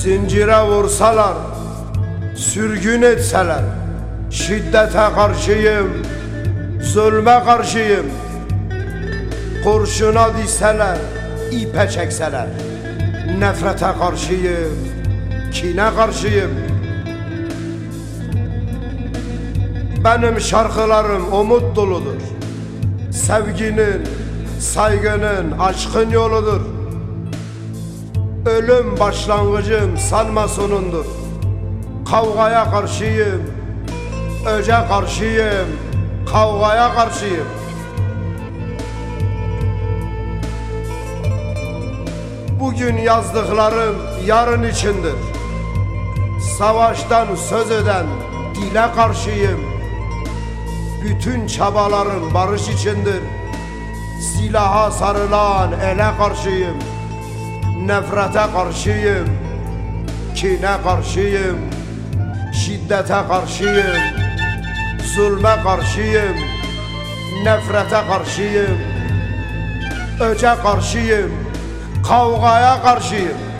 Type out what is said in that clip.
Zincire vursalar, sürgün etseler, şiddete karşıyım, zulme karşıyım. Kurşuna dizseler, ipe çekseler, nefrete karşıyım, kine karşıyım. Benim şarkılarım umut doludur. Sevginin, saygının, aşkın yoludur. Ölüm başlangıcım, sanma sonundur. Kavgaya karşıyım, öce karşıyım, kavgaya karşıyım. Bugün yazdıklarım yarın içindir. Savaştan söz eden dile karşıyım. Bütün çabalarım barış içindir. Silaha sarılan ele karşıyım. Nefrete karşıyım, kine karşıyım, şiddete karşıyım, zulme karşıyım, nefrete karşıyım, öce karşıyım, kavgaya karşıyım.